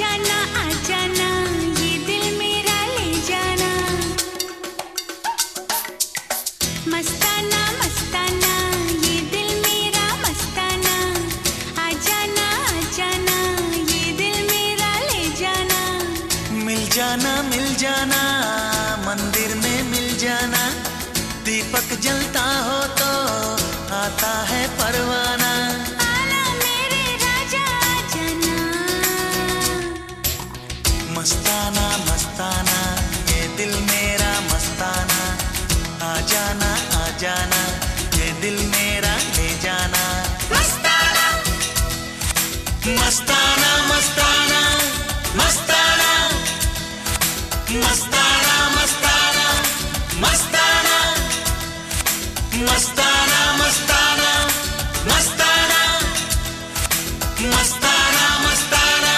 जाना आ जाना ये दिल मेरा ले जाना। मस्ताना मस्ताना ये दिल मेरा मस्ताना। आ जाना ये दिल मेरा ले जाना। मिल जाना मंदिर में मिल जाना। दीपक जलता हो तो आता है परवाना। आना मेरे राजा आ जाना। मस्ताना मस्ताना ये दिल मेरा मस्ताना। आ जाना ये दिल मेरा ले जाना। मस्ताना मस्ताना मस्ताना मस्ताना मस्ताना मस्ताना मस्ताना मस्ताना मस्ताना मस्ताना मस्ताना मस्ताना।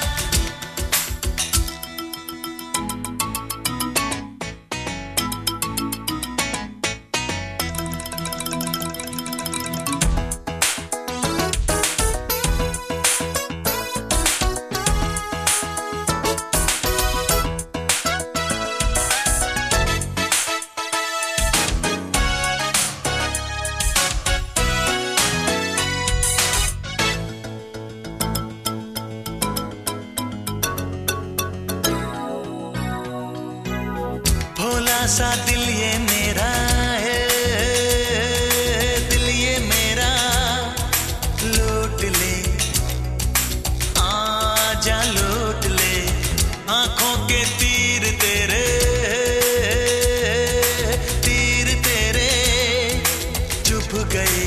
भोला सा दिल ये मेरा है, दिल ये मेरा लूट ले। आजा लूट ले। आंखों के तीर तेरे चुप गए।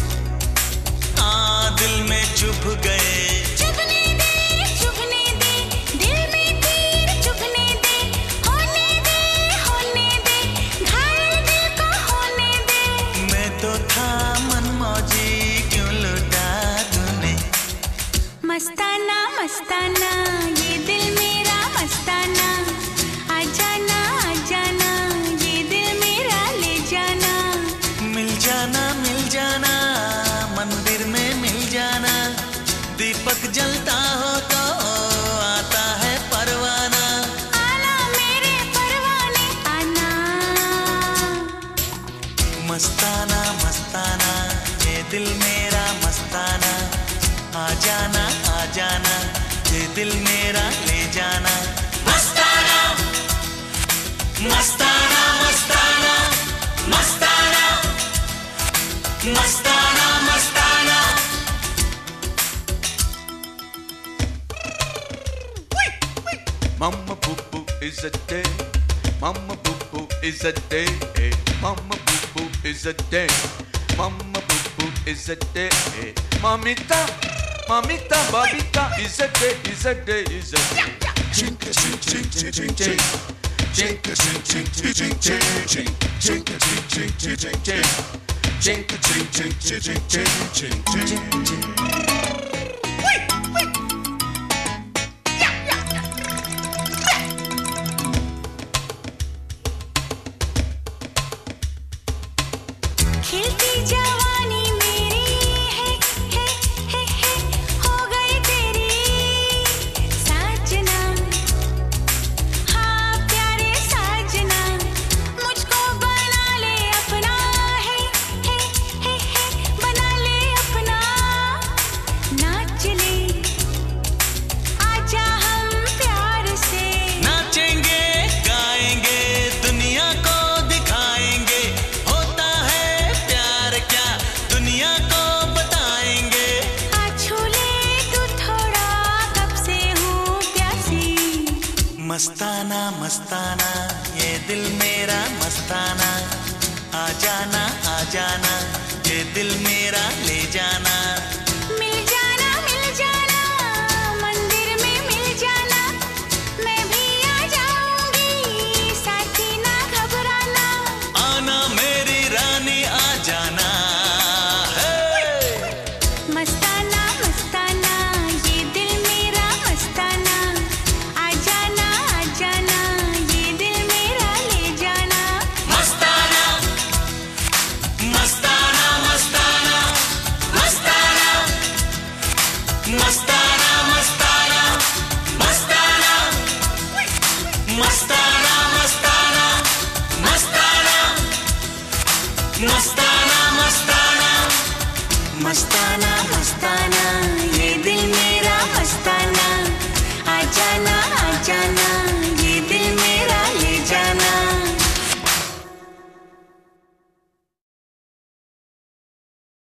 दिल में चुप गए। चुभने दे दिल में तीर चुभने दे। होने दे घायल दिल को होने दे। मैं तो था मनमौजी क्यों लुटा तूने। मस्ताना मस्ताना ये दिल मेरा मस्ताना। आ जाना ये दिल मेरा ले जाना। मिल जाना मंदिर में मिल जाना। दीपक जलता हो तो आता है परवाना। आना मेरे परवाने आना। मस्ताना मस्ताना ये दिल मेरा मस्ताना। आ जाना ये दिल मेरा ले जाना। मस्ताना मस्ताना मस्ताना मस्ताना मस्ताना मस्ताना। Mama boo boo is a day. Mama boo boo is a day. Mama boo boo is a day. Mama boo boo is a day. Mamita, babita is a day, is a day, is a day. Chinka ching ching ching ching ching. Chinka ching ching ching ching ching. Chinka ching ching ching ching ching. Chinka ching ching ching ching ching ching ching. खिलती जवानी मेरी है हो गई तेरी साजना। हाँ प्यारे साजना मुझको बना ले अपना है बना ले अपना। नाच ले आजा हम प्यार से। नाचेंगे गाएंगे दुनिया को दिखाएंगे। होता है प्यार क्या दुनिया को बताएंगे। आ छू ले तू थोड़ा कब से हूँ प्यासी। मस्ताना मस्ताना ये दिल मेरा मस्ताना। आ जाना ये दिल मेरा ले जाना। मिल जाना मंदिर में मिल जाना। मैं भी आ जाऊंगी साथी ना घबराना। आना मेरी रानी आ जाना। मस्ताना मस्ताना ये दिल मेरा मस्ताना। आ जाना ये दिल मेरा ले जाना। मस्ताना मस्ताना मस्ताना मस्ताना मस्ताना मस्ताना मस्ताना मस्ताना ये दिल मेरा मस्ताना, आ जाना आ जाना।